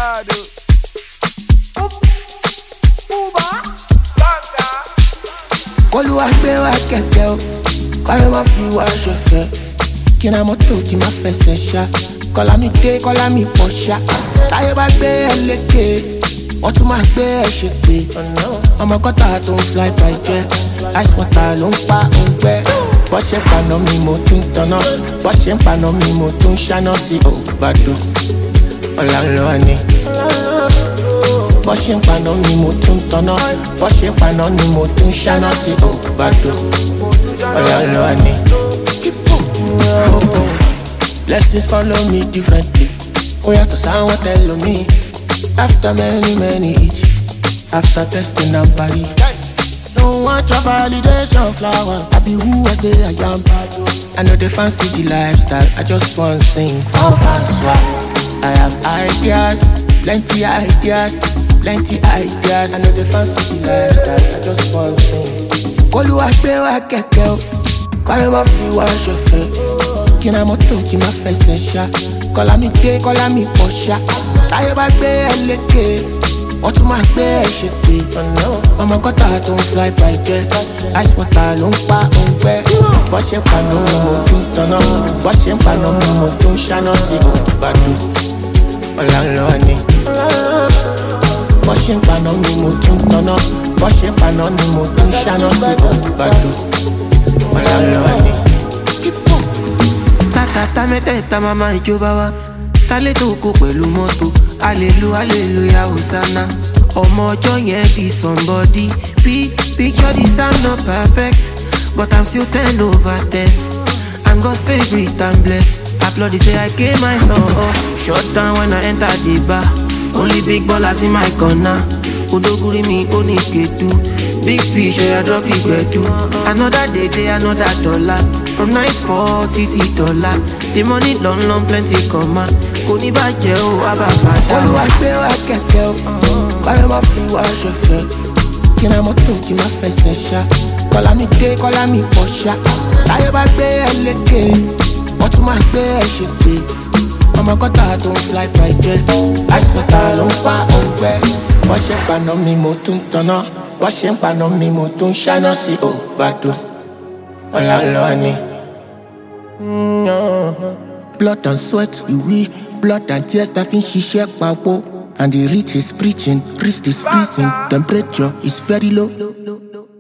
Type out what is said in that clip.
Lado. Olúwa gbé wa kẹ̀kẹ́ o, kọ́lé má fi wá ṣọ̀fẹ́. Kí na mọ́tò kí má fẹsẹ̀ ṣá, kọ́lá mi dé kọ́lá mi pọ̀ ṣá. Táyé bá gbé ẹ lékè, wọ́n tún máa gbé ẹ ṣe pé. Ọmọ kọ́tà tó ń fly by jet, ice water ló ń pa òǹgbẹ. Bọ́ ṣe ń paná mi mo tún tanná, bọ́ ṣe ń paná mi mo tún ṣáná sí òbàdó. Ọ̀la ń lọ ni. Bọ́ ṣe ń paná ni mo tún tanná, bọ́ ṣe ń paná ni mo tún ṣáná sí òbàdó. Ọ̀la ń lọ ni. Blessings follow me differently. Oh yeah, to someone tell me. After many hits, after testing and party. Don't want your validation flower. I be who I say I am. I know they fancy the lifestyle. I just want to sing for fans. I have ideas, plenty ideas. I know they fancy the lifestyle. I just want to sing. Olúwa gbé wa kẹ̀kẹ́ o, kọ́lé má fi wá ṣọ̀fẹ́. Kí na mọ́tò kí má fẹsẹ̀ ṣá, kọ́lá mi dé kọ́lá mi pọ̀ ṣá. Táyé bá gbé ẹ lékè, wọ́n tún máa gbé ẹ ṣe pé. Ọmọ kọ́tà tó ń fly by jet, ice water ló ń pa òǹgbẹ. Bọ́ ṣe ń paná mi mo tún tanná, bọ́ ṣe ń paná mi mo tún ṣáná sí òbàdó. Ọ̀la ń lọ ni. Bọ́ ṣe ń paná mi mo tún tanná, bọ́ ṣe ń paná ni mo tún ṣáná sí òbàdó. Ọ̀la ń lọ ni. Tata mẹ́tẹ̀ẹ̀ta mama ìjọba wa, tálẹ́ tó kó pẹ̀lú mọ́tò. Hallelujah, Hosanna. Ọmọ ọjọ́ yẹn di somebody. Picture this, I'm not perfect, but I'm still 10 over 10. I'm God's favorite, I'm blessed. Applaud say I gave my son off. Shut down when I enter the bar. Only big ballers in my corner. Odoguri mi oni ketu. Big fish, I drop the gbedu. Another day, another dollar. From night 40 $. The money long, plenty come out. Kò ní bàjẹ́ o, àbàfàdà. Olúwa gbé wa kẹ̀kẹ́ o, kọ́lé má fi wá ṣọ̀fẹ́. Kí na mọ́tò kí má fẹsẹ̀ ṣá, kọ́lá mi dé kọ́lá mi pọ̀ ṣá. Táyé bá gbé ẹ lékè, wọ́n tún máa gbé ẹ ṣe pé. Ọmọ kọ́tà tó ń fly by jet, ice water ló ń pa òǹgbẹ. Bọ́ ṣe ń paná mi mo tún tanná, bọ́ ṣe ń paná mi mo tún ṣáná sí òbàdó. Ọ̀la ń lọ ni. Blood and sweat, we blood and tears that fin ṣiṣẹ́ papọ̀. And the rich is preaching, wrist is freezing, temperature is very low.